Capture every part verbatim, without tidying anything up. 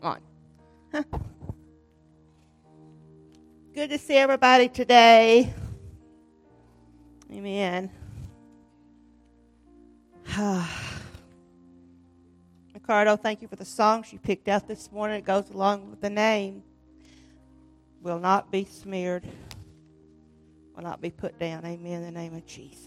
On. Huh. Good to see everybody today. Amen. Ricardo, thank you for the songs you picked out this morning. It goes along with the name. Will not be smeared. Will not be put down. Amen. In the name of Jesus.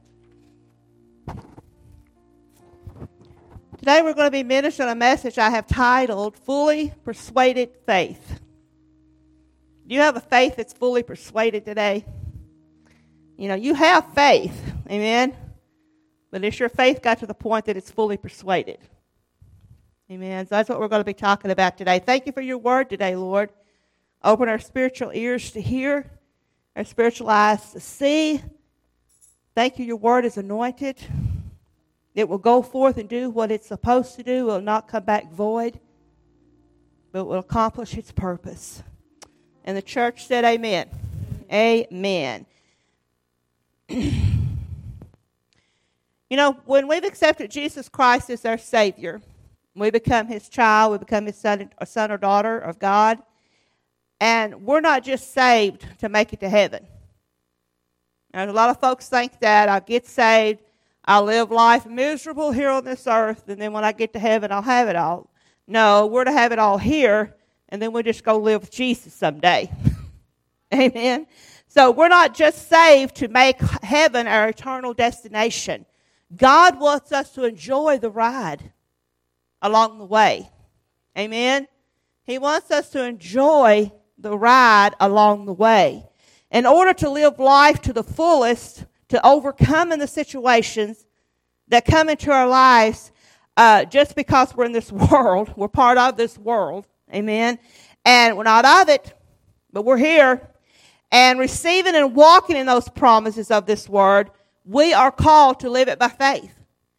Today we're going to be ministering a message I have titled, Fully Persuaded Faith. Do you have a faith that's fully persuaded today? You know, you have faith. Amen. But has your faith got to the point that it's fully persuaded? Amen. So that's what we're going to be talking about today. Thank you for your word today, Lord. Open our spiritual ears to hear, our spiritual eyes to see. Thank you, your word is anointed. It will go forth and do what it's supposed to do. It will not come back void, but will accomplish its purpose. And the church said amen. Amen. You know, when we've accepted Jesus Christ as our Savior, we become His child, we become His son or, son or daughter of God, and we're not just saved to make it to heaven. Now, a lot of folks think that I'll get saved, I'll live life miserable here on this earth, and then when I get to heaven, I'll have it all. No, we're to have it all here, and then we'll just go live with Jesus someday. Amen? So we're not just saved to make heaven our eternal destination. God wants us to enjoy the ride along the way. Amen? He wants us to enjoy the ride along the way. In order to live life to the fullest, to overcome in the situations that come into our lives, uh, just because we're in this world, we're part of this world, amen, and we're not of it, but we're here, and receiving and walking in those promises of this word, we are called to live it by faith.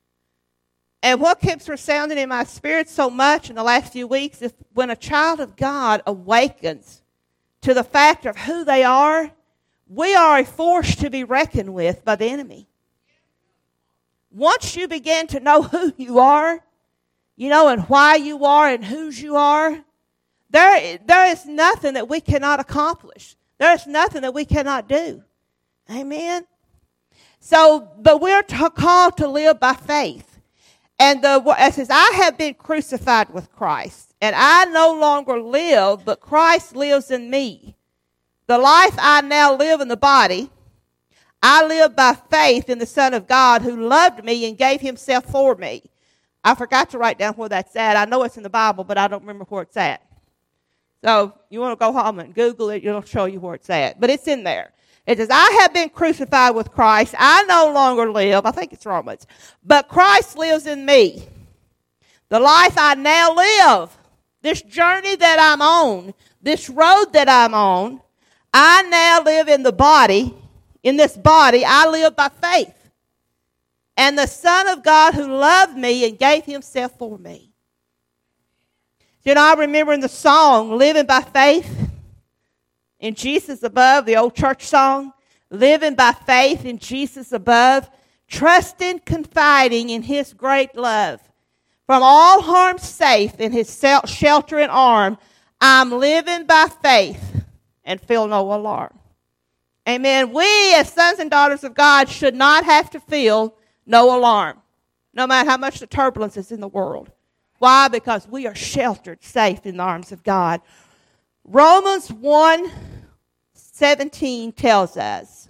And what keeps resounding in my spirit so much in the last few weeks is when a child of God awakens to the fact of who they are, we are a force to be reckoned with by the enemy. Once you begin to know who you are, you know, and why you are and whose you are, there, there is nothing that we cannot accomplish. There is nothing that we cannot do. Amen? So, but we're to, called to live by faith. And the, it says, I have been crucified with Christ, and I no longer live, but Christ lives in me. The life I now live in the body, I live by faith in the Son of God who loved me and gave himself for me. I forgot to write down where that's at. I know it's in the Bible, but I don't remember where it's at. So you want to go home and Google it, it'll show you where it's at. But it's in there. It says, I have been crucified with Christ. I no longer live. I think it's Romans. But Christ lives in me. The life I now live, this journey that I'm on, this road that I'm on, I now live in the body. In this body, I live by faith. And the Son of God who loved me and gave himself for me. You know, I remember in the song, Living by Faith, in Jesus Above, the old church song, Living by Faith in Jesus Above, trusting, confiding in his great love. From all harm safe in his sheltering arm, I'm living by faith and feel no alarm. Amen. We as sons and daughters of God should not have to feel no alarm, no matter how much the turbulence is in the world. Why? Because we are sheltered, safe in the arms of God. Romans one seventeen tells us,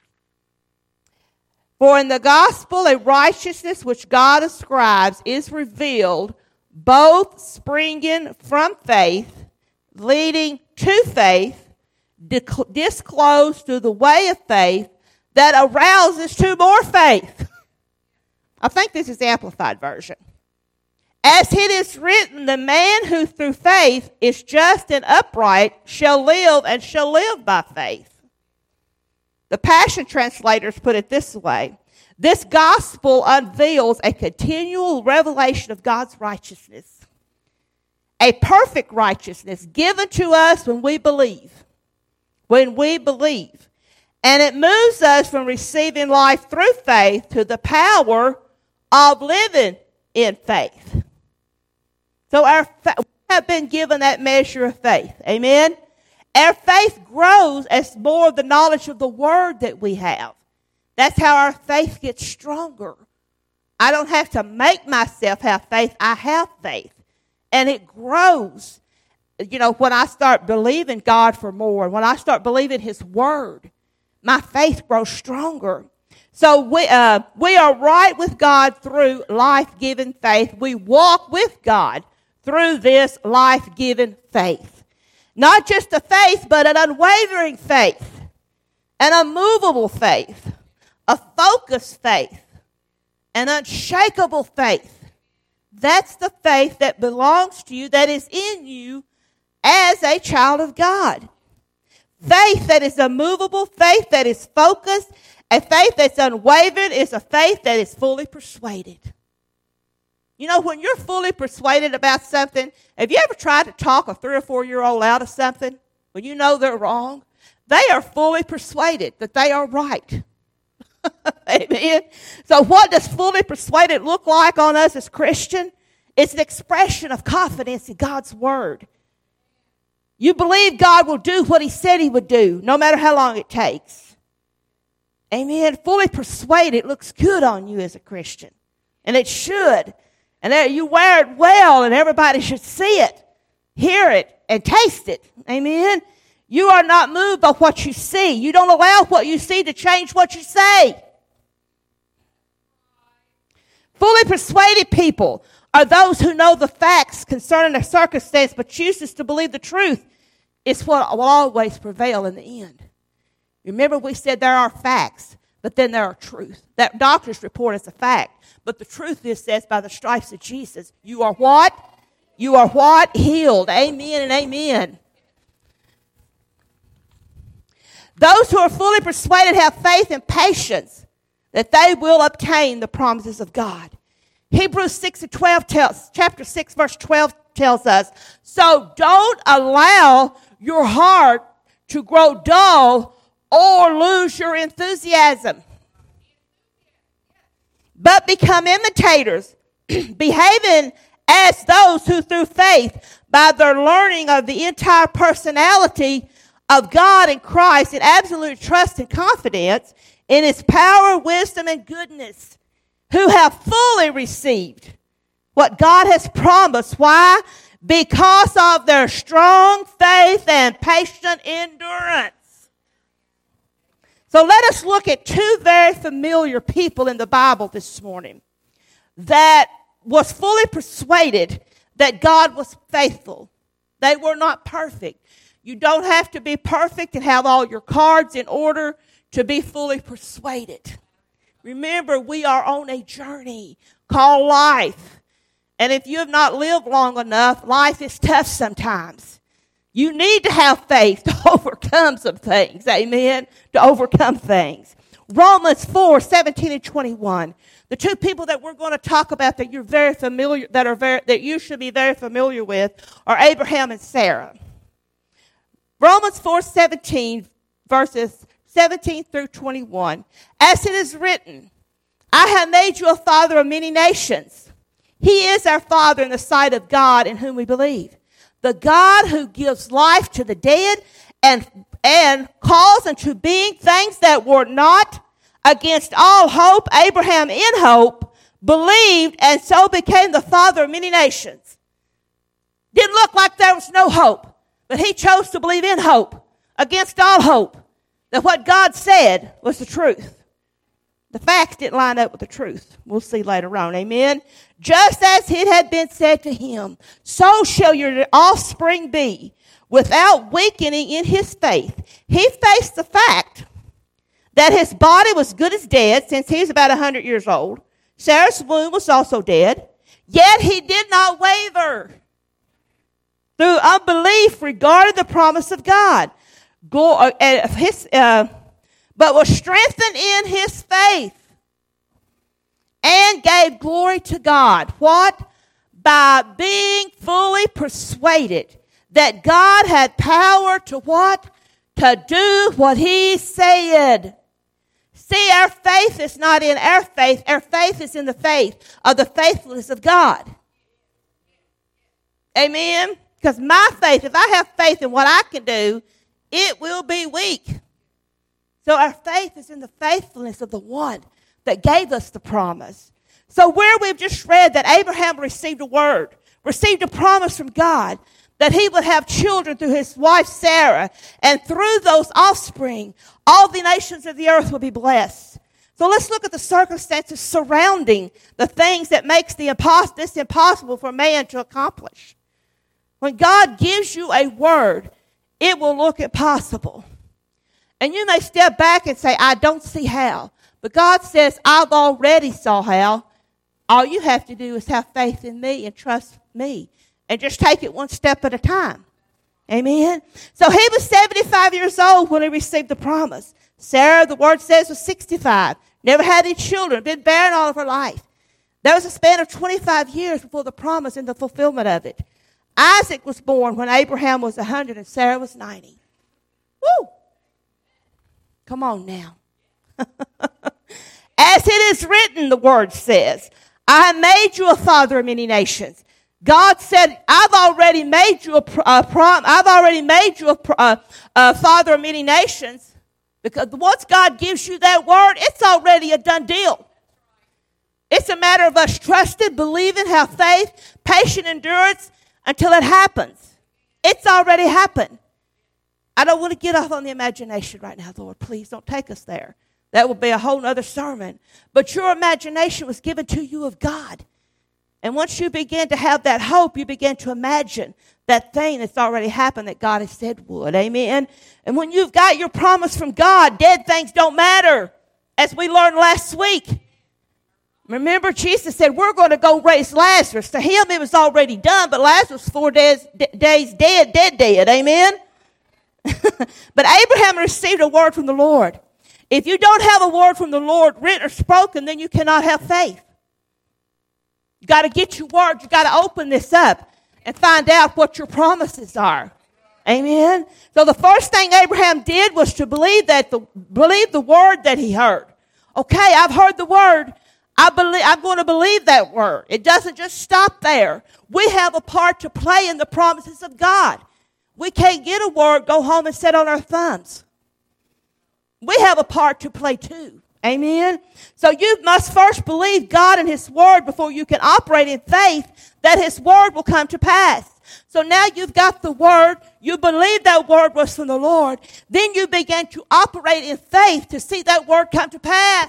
for in the gospel a righteousness which God ascribes is revealed, both springing from faith, leading to faith, disclosed through the way of faith that arouses to more faith. I think this is the Amplified Version. As it is written, the man who through faith is just and upright shall live and shall live by faith. The Passion translators put it this way. This gospel unveils a continual revelation of God's righteousness. A perfect righteousness given to us when we believe. When we believe. And it moves us from receiving life through faith to the power of living in faith. So our fa- have been given that measure of faith. Amen? Our faith grows as more of the knowledge of the Word that we have. That's how our faith gets stronger. I don't have to make myself have faith. I have faith. And it grows. You know, when I start believing God for more, when I start believing His Word, my faith grows stronger. So we, uh, we are right with God through life-giving faith. We walk with God through this life-giving faith. Not just a faith, but an unwavering faith, an unmovable faith, a focused faith, an unshakable faith. That's the faith that belongs to you, that is in you as a child of God. Faith that is immovable, faith that is focused, a faith that's unwavering is a faith that is fully persuaded. You know, when you're fully persuaded about something, have you ever tried to talk a three or four year old out of something when you know they're wrong? They are fully persuaded that they are right. Amen. So what does fully persuaded look like on us as Christian? It's an expression of confidence in God's Word. You believe God will do what He said He would do, no matter how long it takes. Amen. Fully persuaded looks good on you as a Christian. And it should. And you wear it well, and everybody should see it, hear it, and taste it. Amen. You are not moved by what you see. You don't allow what you see to change what you say. Fully persuaded people are those who know the facts concerning a circumstance but chooses to believe the truth. It's what will always prevail in the end. Remember, we said there are facts, but then there are truth. That doctor's report is a fact, but the truth is says by the stripes of Jesus, you are what? You are what? Healed. Amen and amen. Those who are fully persuaded have faith and patience that they will obtain the promises of God. Hebrews six and twelve tells, chapter six, verse twelve tells us, so don't allow your heart to grow dull or lose your enthusiasm, but become imitators, behaving as those who through faith, by their learning of the entire personality of God and Christ, in absolute trust and confidence in His power, wisdom, and goodness, who have fully received what God has promised. Why? Because of their strong faith and patient endurance. So let us look at two very familiar people in the Bible this morning that was fully persuaded that God was faithful. They were not perfect. You don't have to be perfect and have all your cards in order to be fully persuaded. Remember, we are on a journey called life. And if you have not lived long enough, life is tough sometimes. You need to have faith to overcome some things. Amen? To overcome things. Romans four, seventeen and twenty-one. The two people that we're going to talk about that you're very familiar, that are very, that you should be very familiar with are Abraham and Sarah. Romans four, seventeen, verses seventeen through twenty-one. As it is written, I have made you a father of many nations. He is our Father in the sight of God in whom we believe. The God who gives life to the dead and, and calls into being things that were not, against all hope. Abraham in hope believed and so became the father of many nations. Didn't look like there was no hope, but he chose to believe in hope against all hope, that what God said was the truth. The facts didn't line up with the truth. We'll see later on. Amen. Just as it had been said to him, so shall your offspring be, without weakening in his faith. He faced the fact that his body was good as dead since he was about one hundred years old. Sarah's womb was also dead. Yet he did not waver through unbelief regarding the promise of God. Go, uh, his, uh, but was strengthened in his faith and gave glory to God. What? By being fully persuaded that God had power to what? To do what he said. See, our faith is not in our faith. Our faith is in the faith of the faithfulness of God. Amen? Because my faith, if I have faith in what I can do, it will be weak. So our faith is in the faithfulness of the one that gave us the promise. So where we've just read that Abraham received a word, received a promise from God, that he would have children through his wife Sarah, and through those offspring, all the nations of the earth will be blessed. So let's look at the circumstances surrounding the things that makes the impos- this impossible for man to accomplish. When God gives you a word, it will look impossible. And you may step back and say, I don't see how. But God says, I've already saw how. All you have to do is have faith in me and trust me. And just take it one step at a time. Amen? So he was seventy-five years old when he received the promise. Sarah, the word says, was sixty-five. Never had any children. Been barren all of her life. There was a span of twenty-five years before the promise and the fulfillment of it. Isaac was born when Abraham was one hundred and Sarah was ninety. Woo! Come on now. As it is written, the word says, I have made you a father of many nations. God said, I've already made you a, a prom. I've already made you a, a, a father of many nations. Because once God gives you that word, it's already a done deal. It's a matter of us trusting, believing, have faith, patient endurance until it happens. It's already happened. I don't want to get off on the imagination right now, Lord. Please don't take us there. That would be a whole other sermon. But your imagination was given to you of God. And once you begin to have that hope, you begin to imagine that thing that's already happened that God has said would. Amen? And when you've got your promise from God, dead things don't matter. As we learned last week. Remember, Jesus said, we're going to go raise Lazarus. To him, it was already done, but Lazarus was four days, d- days dead, dead, dead. Amen? But Abraham received a word from the Lord. If you don't have a word from the Lord written or spoken, then you cannot have faith. You got to get your word. You got to open this up and find out what your promises are. Amen. So the first thing Abraham did was to believe that the believe the word that he heard. Okay, I've heard the word. I believe I'm going to believe that word. It doesn't just stop there. We have a part to play in the promises of God. We can't get a word, go home and sit on our thumbs. We have a part to play too. Amen. So you must first believe God and his word before you can operate in faith that his word will come to pass. So now you've got the word. You believe that word was from the Lord. Then you begin to operate in faith to see that word come to pass.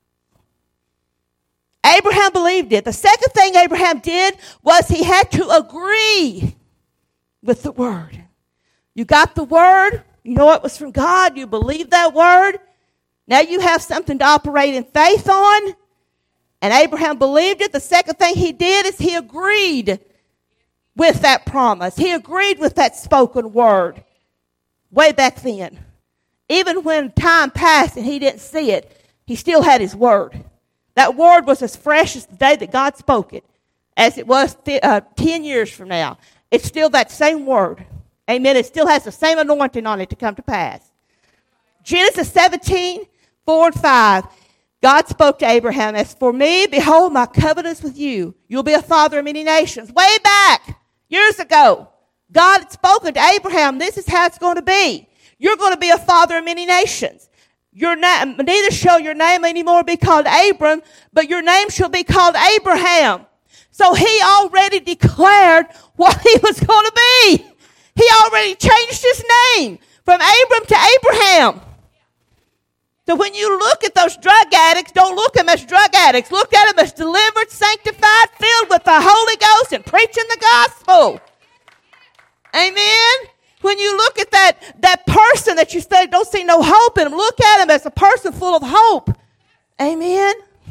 Abraham believed it. The second thing Abraham did was he had to agree with the word. You got the word. You know it was from God. You believe that word. Now you have something to operate in faith on. And Abraham believed it. The second thing he did is he agreed with that promise. He agreed with that spoken word way back then. Even when time passed and he didn't see it, he still had his word. That word was as fresh as the day that God spoke it as it was th- uh, ten years from now. It's still that same word. Amen. It still has the same anointing on it to come to pass. Genesis seventeen, four and five. God spoke to Abraham, as for me, behold, my covenant is with you. You'll be a father of many nations. Way back, years ago, God had spoken to Abraham, this is how it's going to be. You're going to be a father of many nations. Your name, neither shall your name anymore be called Abram, but your name shall be called Abraham. So he already declared what he was going to be. He already changed his name from Abram to Abraham. So when you look at those drug addicts, don't look at them as drug addicts. Look at them as delivered, sanctified, filled with the Holy Ghost and preaching the gospel. Amen? When you look at that, that person that you say don't see no hope in them, look at him as a person full of hope. Amen?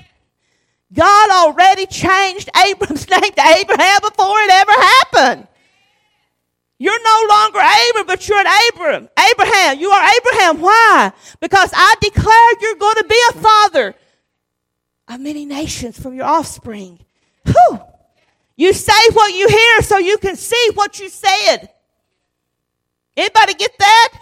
God already changed Abram's name to Abraham before it ever happened. You're no longer Abram, but you're an Abram. Abraham, you are Abraham. Why? Because I declared you're going to be a father of many nations from your offspring. Whew. You say what you hear so you can see what you said. Anybody get that?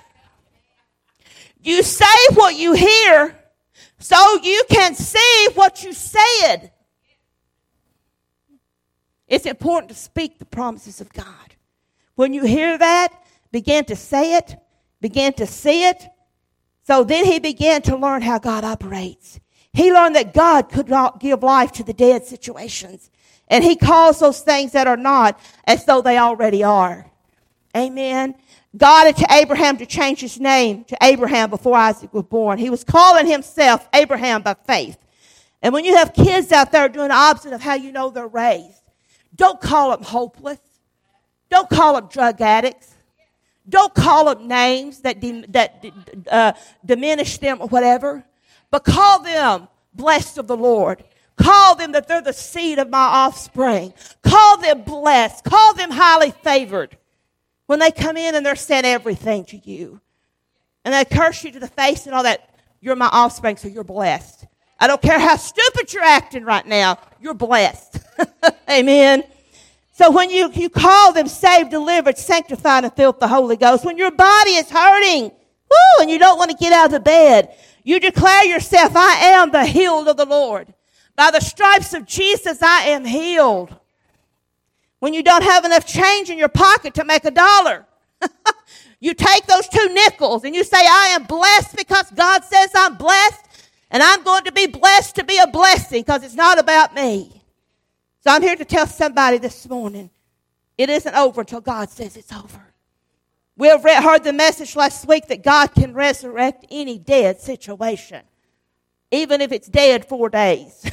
You say what you hear so you can see what you said. It's important to speak the promises of God. When you hear that, begin to say it, begin to see it. So then he began to learn how God operates. He learned that God could not give life to the dead situations. And he calls those things that are not as though they already are. Amen. God had to Abraham to change his name to Abraham before Isaac was born. He was calling himself Abraham by faith. And when you have kids out there doing the opposite of how you know they're raised, don't call them hopeless. Don't call them drug addicts. Don't call them names that de- that uh, diminish them or whatever. But call them blessed of the Lord. Call them that they're the seed of my offspring. Call them blessed. Call them highly favored. When they come in and they're saying everything to you. And they curse you to the face and all that. You're my offspring, so you're blessed. I don't care how stupid you're acting right now. You're blessed. Amen. So when you, you call them saved, delivered, sanctified, and filled with the Holy Ghost, when your body is hurting, woo, and you don't want to get out of the bed, you declare yourself, I am the healed of the Lord. By the stripes of Jesus, I am healed. When you don't have enough change in your pocket to make a dollar, you take those two nickels and you say, I am blessed because God says I'm blessed, and I'm going to be blessed to be a blessing because it's not about me. So I'm here to tell somebody this morning, it isn't over until God says it's over. We have read, heard the message last week that God can resurrect any dead situation, even if it's dead four days.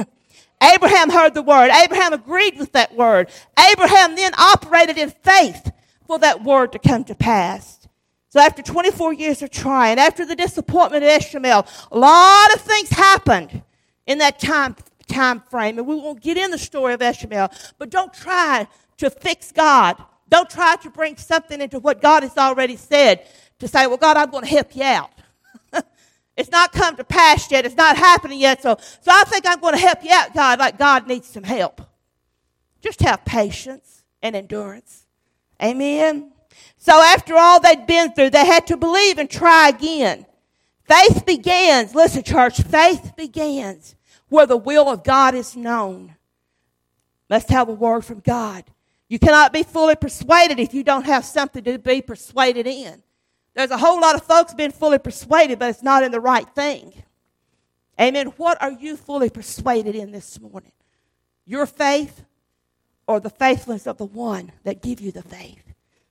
Abraham heard the word. Abraham agreed with that word. Abraham then operated in faith for that word to come to pass. So after twenty-four years of trying, after the disappointment of Ishmael, a lot of things happened in that time time frame. And we won't get in the story of Ishmael, but don't try to fix God. Don't try to bring something into what God has already said to say, well, God, I'm going to help you out. It's not come to pass yet. It's not happening yet. So, so I think I'm going to help you out, God, like God needs some help. Just have patience and endurance. Amen. So after all they'd been through, they had to believe and try again. Faith begins. Listen, church, faith begins where the will of God is known. Must have a word from God. You cannot be fully persuaded if you don't have something to be persuaded in. There's a whole lot of folks being fully persuaded, but it's not in the right thing. Amen. What are you fully persuaded in this morning? Your faith or the faithfulness of the one that give you the faith?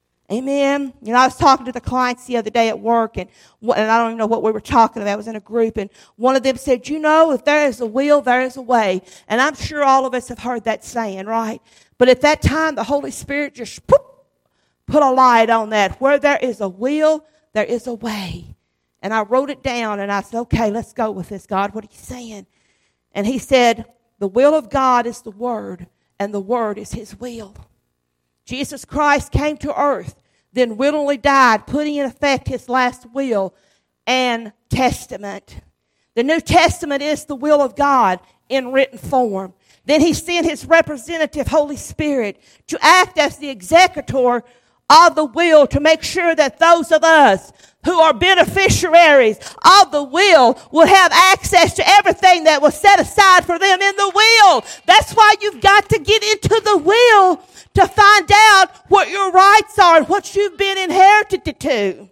Amen. You know, I was talking to the clients the other day at work, and, and I don't even know what we were talking about. I was in a group, and one of them said, you know, if there is a will, there is a way. And I'm sure all of us have heard that saying, right? But at that time, the Holy Spirit just poof, put a light on that. Where there is a will, there is a way. And I wrote it down, and I said, okay, let's go with this, God. What are you saying? And he said, the will of God is the Word, and the Word is His will. Jesus Christ came to earth, then willingly died, putting in effect His last will and testament. The New Testament is the will of God in written form. Then He sent His representative, Holy Spirit, to act as the executor of the will, to make sure that those of us who are beneficiaries of the will will have access to everything that was set aside for them in the will. That's why you've got to get into the will to find out what your rights are and what you've been inherited to.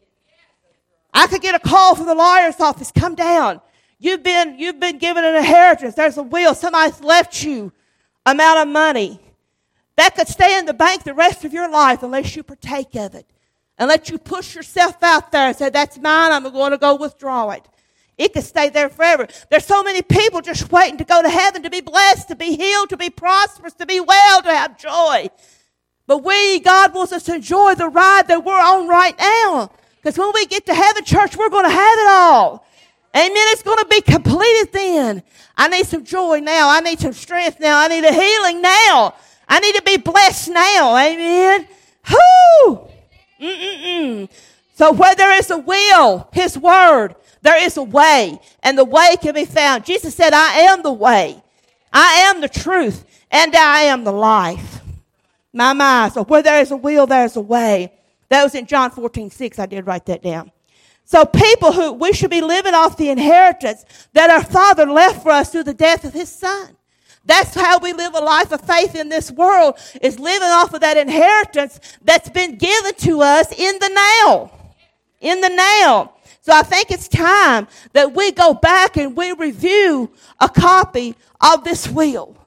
I could get a call from the lawyer's office. Come down. You've been, you've been given an inheritance. There's a will. Somebody's left you amount of money. That could stay in the bank the rest of your life unless you partake of it. Unless you push yourself out there and say, that's mine, I'm going to go withdraw it. It could stay there forever. There's so many people just waiting to go to heaven, to be blessed, to be healed, to be prosperous, to be well, to have joy. But we, God wants us to enjoy the ride that we're on right now. Because when we get to heaven, church, we're going to have it all. Amen. It's going to be completed then. I need some joy now. I need some strength now. I need a healing now. I need to be blessed now. Amen. Whoo! Mm-mm-mm. So where there is a will, His word, there is a way. And the way can be found. Jesus said, I am the way. I am the truth. And I am the life. My, my. So where there is a will, there is a way. That was in John fourteen six. I did write that down. So people who, we should be living off the inheritance that our Father left for us through the death of His Son. That's how we live a life of faith in this world, is living off of that inheritance that's been given to us in the now. In the now. So I think it's time that we go back and we review a copy of this will.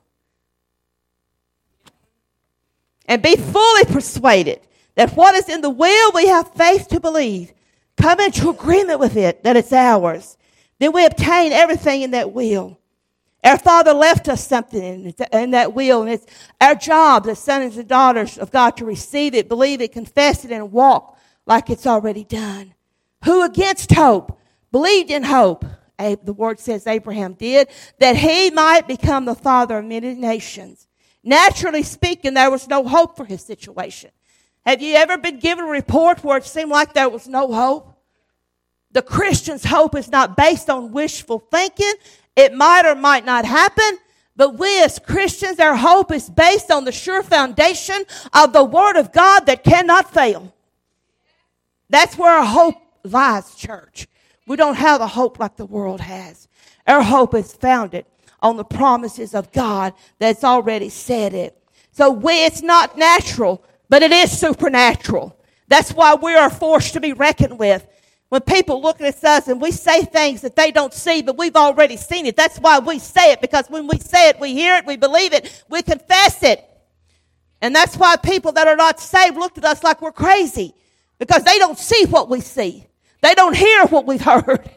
And be fully persuaded that what is in the will we have faith to believe. Come into agreement with it, that it's ours. Then we obtain everything in that will. Our Father left us something in, in that will, and it's our job as sons and daughters of God to receive it, believe it, confess it, and walk like it's already done. Who against hope believed in hope, the word says Abraham did, that he might become the father of many nations. Naturally speaking, there was no hope for his situation. Have you ever been given a report where it seemed like there was no hope? The Christian's hope is not based on wishful thinking. It might or might not happen, but we as Christians, our hope is based on the sure foundation of the Word of God that cannot fail. That's where our hope lies, church. We don't have a hope like the world has. Our hope is founded on the promises of God that's already said it. So we, it's not natural, but it is supernatural. That's why we are forced to be reckoned with. When people look at us and we say things that they don't see, but we've already seen it. That's why we say it, because when we say it, we hear it, we believe it, we confess it. And that's why people that are not saved look at us like we're crazy, because they don't see what we see. They don't hear what we've heard.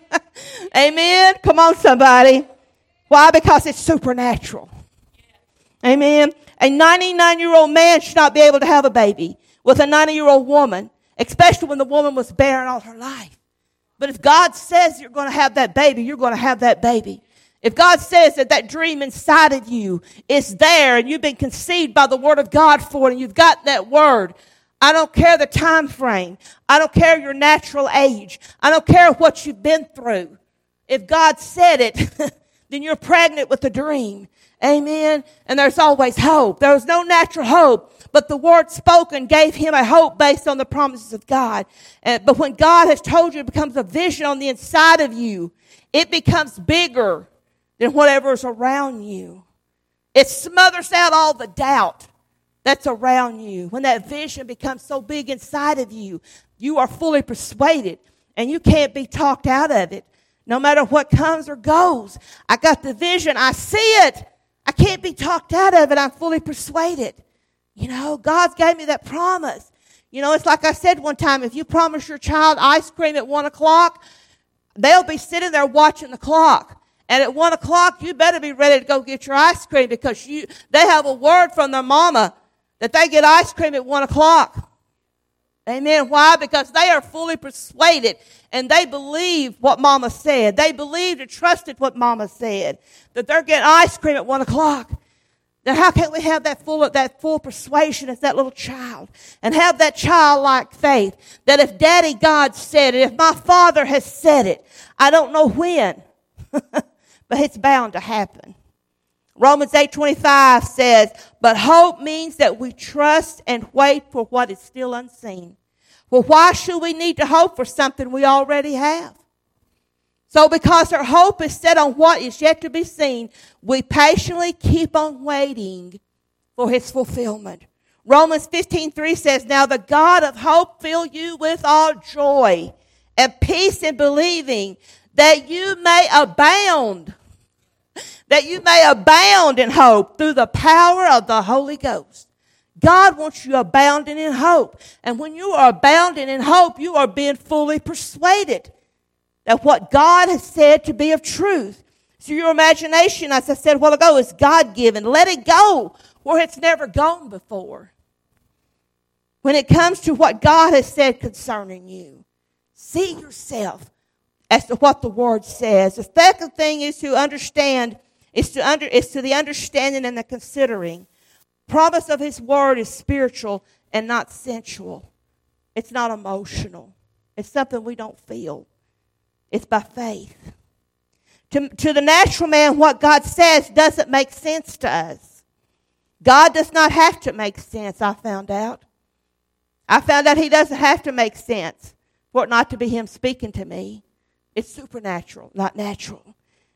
Amen? Come on, somebody. Why? Because it's supernatural. Amen? A ninety-nine-year-old man should not be able to have a baby with a ninety-year-old woman, especially when the woman was barren all her life. But if God says you're going to have that baby, you're going to have that baby. If God says that that dream inside of you is there and you've been conceived by the Word of God for it and you've got that Word, I don't care the time frame. I don't care your natural age. I don't care what you've been through. If God said it, then you're pregnant with a dream. Amen. And there's always hope. There was no natural hope, but the word spoken gave him a hope based on the promises of God. Uh, but when God has told you, it becomes a vision on the inside of you. It becomes bigger than whatever is around you. It smothers out all the doubt that's around you. When that vision becomes so big inside of you, you are fully persuaded and you can't be talked out of it. No matter what comes or goes. I got the vision. I see it. I can't be talked out of it. I'm fully persuaded. You know, God's gave me that promise. You know, it's like I said one time, if you promise your child ice cream at one o'clock, they'll be sitting there watching the clock. And at one o'clock, you better be ready to go get your ice cream, because you they have a word from their mama that they get ice cream at one o'clock. Amen. Why? Because they are fully persuaded and they believe what mama said. They believed and trusted what mama said, that they're getting ice cream at one o'clock. Then how can we have that full, that full persuasion as that little child and have that childlike faith that if Daddy God said it, if my Father has said it, I don't know when, but it's bound to happen. Romans eight twenty-five says, but hope means that we trust and wait for what is still unseen. Well, why should we need to hope for something we already have? So because our hope is set on what is yet to be seen, we patiently keep on waiting for his fulfillment. Romans fifteen three says, now the God of hope fill you with all joy and peace in believing, that you may abound, that you may abound in hope through the power of the Holy Ghost. God wants you abounding in hope. And when you are abounding in hope, you are being fully persuaded that what God has said to be of truth. So your imagination, as I said a while ago, is God-given. Let it go where it's never gone before. When it comes to what God has said concerning you, see yourself as to what the Word says. The second thing is to understand, is to under, is to the understanding and the considering. Promise of his word is spiritual and not sensual. It's not emotional. It's something we don't feel. It's by faith. To, to the natural man, what God says doesn't make sense to us. God does not have to make sense, I found out. I found out he doesn't have to make sense for it not to be him speaking to me. It's supernatural, not natural.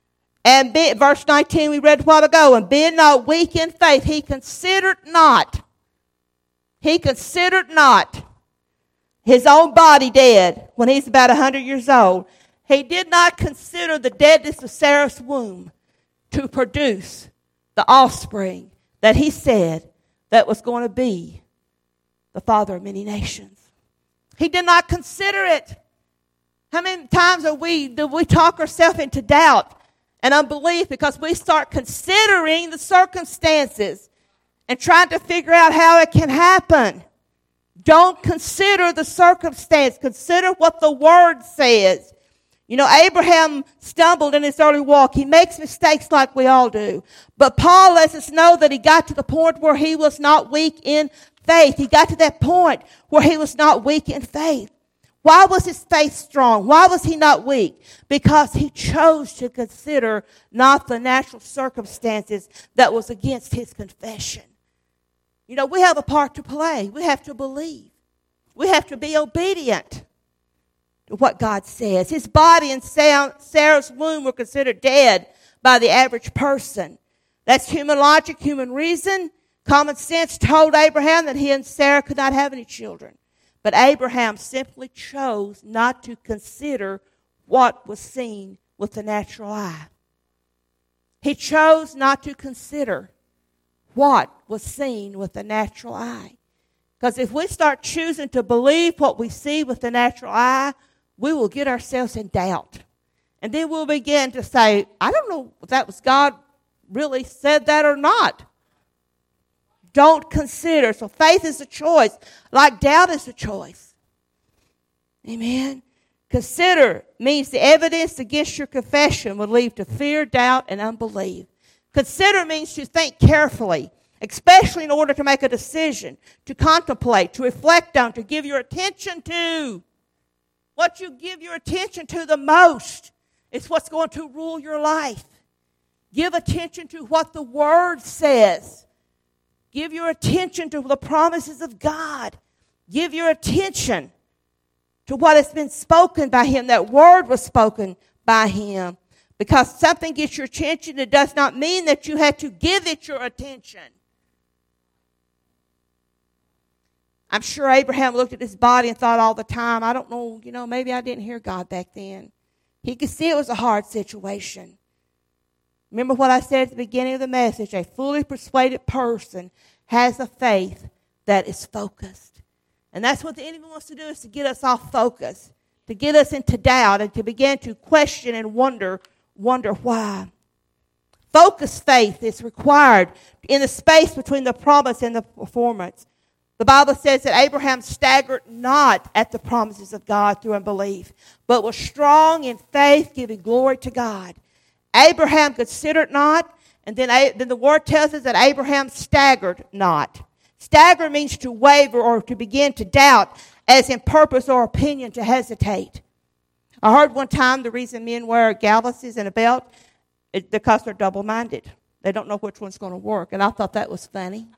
And be, verse nineteen we read a while ago, and being not weak in faith, he considered not, he considered not his own body dead when he's about one hundred years old. He did not consider the deadness of Sarah's womb to produce the offspring that he said that was going to be the father of many nations. He did not consider it. How many times are we, do we talk ourselves into doubt and unbelief because we start considering the circumstances and trying to figure out how it can happen? Don't consider the circumstance. Consider what the Word says. You know, Abraham stumbled in his early walk. He makes mistakes like we all do. But Paul lets us know that he got to the point where he was not weak in faith. He got to that point where he was not weak in faith. Why was his faith strong? Why was he not weak? Because he chose to consider not the natural circumstances that was against his confession. You know, we have a part to play. We have to believe. We have to be obedient to what God says. His body and Sarah's womb were considered dead by the average person. That's human logic, human reason. Common sense told Abraham that he and Sarah could not have any children. But Abraham simply chose not to consider what was seen with the natural eye. He chose not to consider what was seen with the natural eye. Because if we start choosing to believe what we see with the natural eye, we will get ourselves in doubt. And then we'll begin to say, I don't know if that was God really said that or not. Don't consider. So faith is a choice, like doubt is a choice. Amen. Consider means the evidence against your confession will lead to fear, doubt, and unbelief. Consider means to think carefully, especially in order to make a decision, to contemplate, to reflect on, to give your attention to. What you give your attention to the most is what's going to rule your life. Give attention to what the Word says. Give your attention to the promises of God. Give your attention to what has been spoken by Him. That word was spoken by Him. Because something gets your attention, it does not mean that you have to give it your attention. I'm sure Abraham looked at his body and thought all the time, I don't know, you know, maybe I didn't hear God back then. He could see it was a hard situation. Remember what I said at the beginning of the message? A fully persuaded person has a faith that is focused. And that's what the enemy wants to do, is to get us off focus, to get us into doubt and to begin to question and wonder, wonder why. Focused faith is required in the space between the promise and the performance. The Bible says that Abraham staggered not at the promises of God through unbelief, but was strong in faith, giving glory to God. Abraham considered not, and then, then the word tells us that Abraham staggered not. Stagger means to waver or to begin to doubt, as in purpose or opinion, to hesitate. I heard one time the reason men wear galluses and a belt is because they're double-minded. They don't know which one's going to work, and I thought that was funny.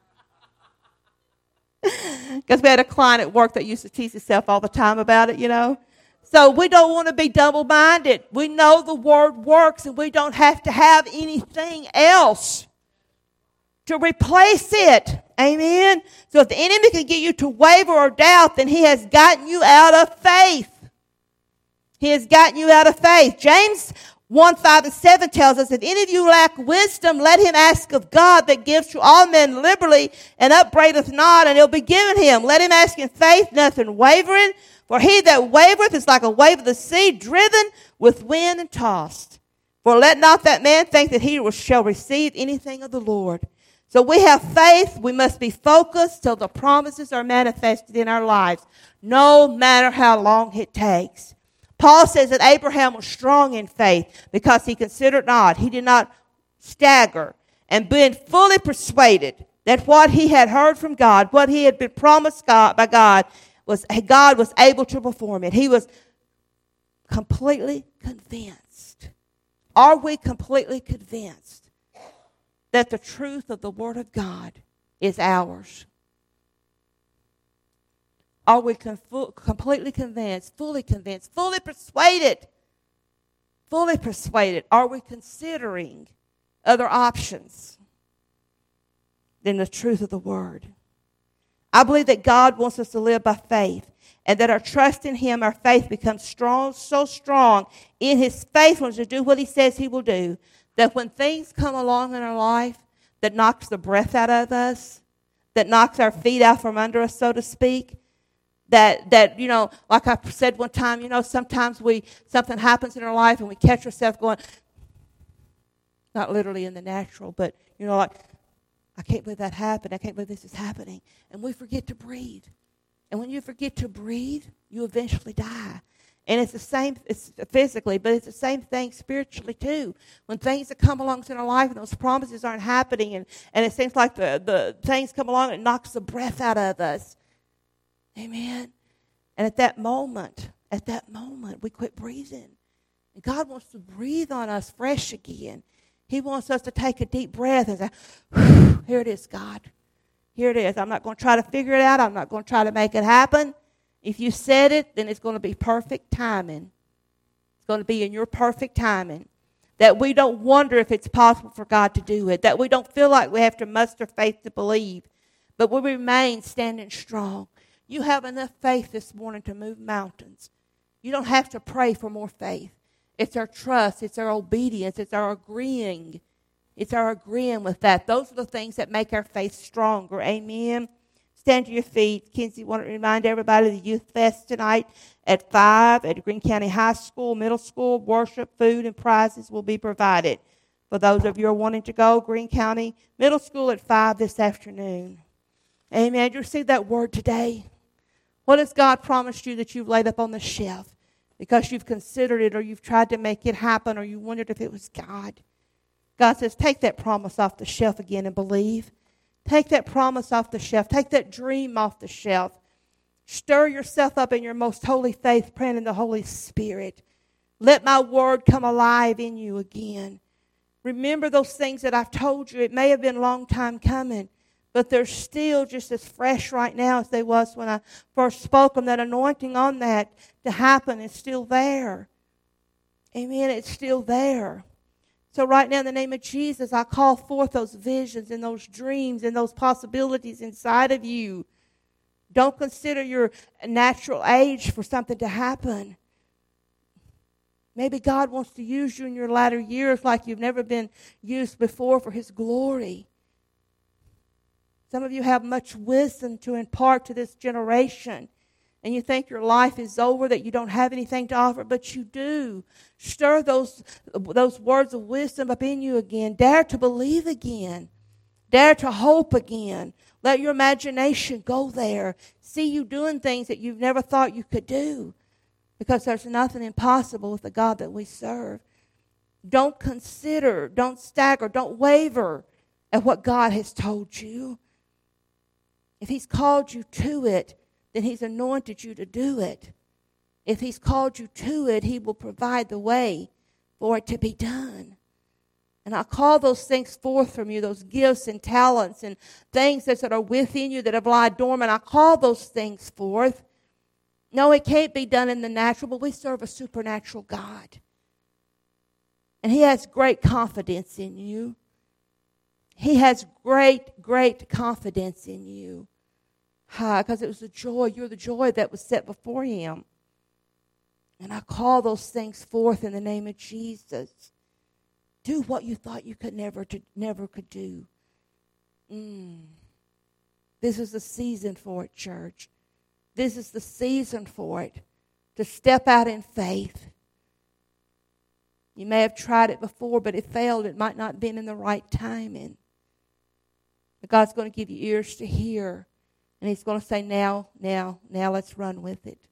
Because we had a client at work that used to tease himself all the time about it, you know. So we don't want to be double-minded. We know the Word works, and we don't have to have anything else to replace it. Amen? So if the enemy can get you to waver or doubt, then he has gotten you out of faith. He has gotten you out of faith. James one, five, and seven tells us, if any of you lack wisdom, let him ask of God that gives to all men liberally and upbraideth not, and it will be given him. Let him ask in faith, nothing wavering. For he that wavereth is like a wave of the sea, driven with wind and tossed. For let not that man think that he shall receive anything of the Lord. So we have faith. We must be focused till the promises are manifested in our lives, no matter how long it takes. Paul says that Abraham was strong in faith because he considered not. He did not stagger, and being fully persuaded that what he had heard from God, what he had been promised God, by God, was God was able to perform it. He was completely convinced. Are we completely convinced that the truth of the Word of God is ours? Are we com- completely convinced, fully convinced, fully persuaded, fully persuaded? Are we considering other options than the truth of the Word? I believe that God wants us to live by faith, and that our trust in Him, our faith becomes strong, so strong in His faithfulness to do what He says He will do, that when things come along in our life that knocks the breath out of us, that knocks our feet out from under us, so to speak, that, that you know, like I said one time, you know, sometimes we something happens in our life and we catch ourselves going, not literally in the natural, but, you know, like, I can't believe that happened. I can't believe this is happening. And we forget to breathe. And when you forget to breathe, you eventually die. And it's the same it's physically, but it's the same thing spiritually too. When things that come along in our life and those promises aren't happening, and, and it seems like the, the things come along and it knocks the breath out of us. Amen. And at that moment, at that moment, we quit breathing. And God wants to breathe on us fresh again. He wants us to take a deep breath and say, here it is, God. Here it is. I'm not going to try to figure it out. I'm not going to try to make it happen. If you said it, then it's going to be perfect timing. It's going to be in your perfect timing. That we don't wonder if it's possible for God to do it. That we don't feel like we have to muster faith to believe. But we remain standing strong. You have enough faith this morning to move mountains. You don't have to pray for more faith. It's our trust. It's our obedience. It's our agreeing. It's our agreeing with that. Those are the things that make our faith stronger. Amen. Stand to your feet. Kinsey, want to remind everybody of the Youth Fest tonight at five at Greene County High School, Middle School. Worship, food, and prizes will be provided. For those of you who are wanting to go, Greene County Middle School at five this afternoon. Amen. You received that word today. What has God promised you that you've laid up on the shelf because you've considered it, or you've tried to make it happen, or you wondered if it was God? God says, take that promise off the shelf again and believe. Take that promise off the shelf. Take that dream off the shelf. Stir yourself up in your most holy faith, praying in the Holy Spirit. Let my word come alive in you again. Remember those things that I've told you. It may have been a long time coming, but they're still just as fresh right now as they was when I first spoke them. That anointing on that to happen is still there. Amen. It's still there. So right now, in the name of Jesus, I call forth those visions and those dreams and those possibilities inside of you. Don't consider your natural age for something to happen. Maybe God wants to use you in your latter years like you've never been used before for His glory. Some of you have much wisdom to impart to this generation. And you think your life is over, that you don't have anything to offer, but you do. Stir those, those words of wisdom up in you again. Dare to believe again. Dare to hope again. Let your imagination go there. See you doing things that you've never thought you could do. Because there's nothing impossible with the God that we serve. Don't consider, don't stagger, don't waver at what God has told you. If He's called you to it, then He's anointed you to do it. If He's called you to it, He will provide the way for it to be done. And I call those things forth from you, those gifts and talents and things that are within you that have lied dormant. I call those things forth. No, it can't be done in the natural, but we serve a supernatural God. And He has great confidence in you. He has great, great confidence in you. Because it was the joy, you're the joy that was set before Him. And I call those things forth in the name of Jesus. Do what you thought you could never, to, never could do. Mm. This is the season for it, church. This is the season for it. To step out in faith. You may have tried it before, but it failed. It might not have been in the right timing. But God's going to give you ears to hear. And He's going to say, now, now, now let's run with it.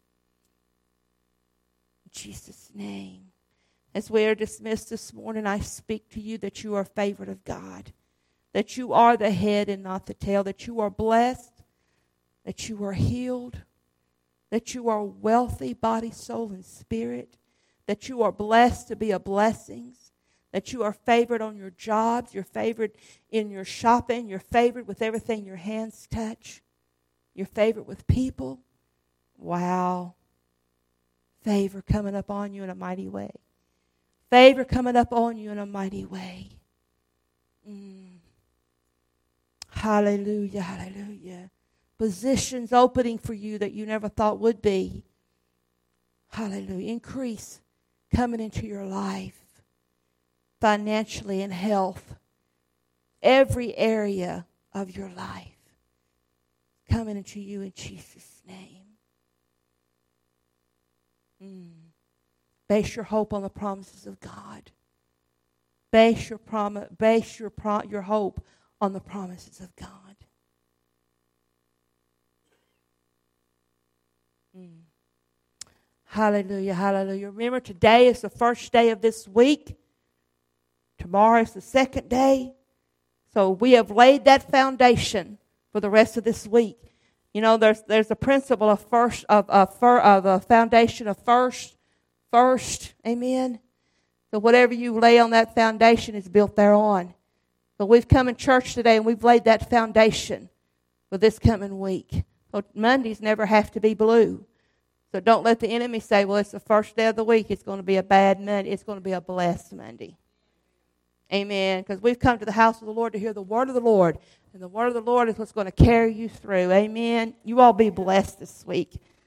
In Jesus' name. As we are dismissed this morning, I speak to you that you are favored of God. That you are the head and not the tail. That you are blessed. That you are healed. That you are wealthy, body, soul, and spirit. That you are blessed to be a blessing. That you are favored on your jobs. You're favored in your shopping. You're favored with everything your hands touch. You're favored with people. Wow. Favor coming up on you in a mighty way. Favor coming up on you in a mighty way. Mm. Hallelujah, hallelujah. Positions opening for you that you never thought would be. Hallelujah. Increase coming into your life. Financially and health. Every area of your life coming into you in Jesus' name. Mm. Base your hope on the promises of God. Base your prom- base your pro- your hope on the promises of God. Mm. Hallelujah, hallelujah. Remember, today is the first day of this week. Tomorrow is the second day. So we have laid that foundation for the rest of this week. You know, there's there's a principle of first of of, of a foundation of first, first, amen. So whatever you lay on that foundation is built thereon. But we've come in church today and we've laid that foundation for this coming week. So Mondays never have to be blue. So don't let the enemy say, well, it's the first day of the week. It's going to be a bad Monday. It's going to be a blessed Monday. Amen. Because we've come to the house of the Lord to hear the word of the Lord. And the word of the Lord is what's going to carry you through. Amen. You all be blessed this week.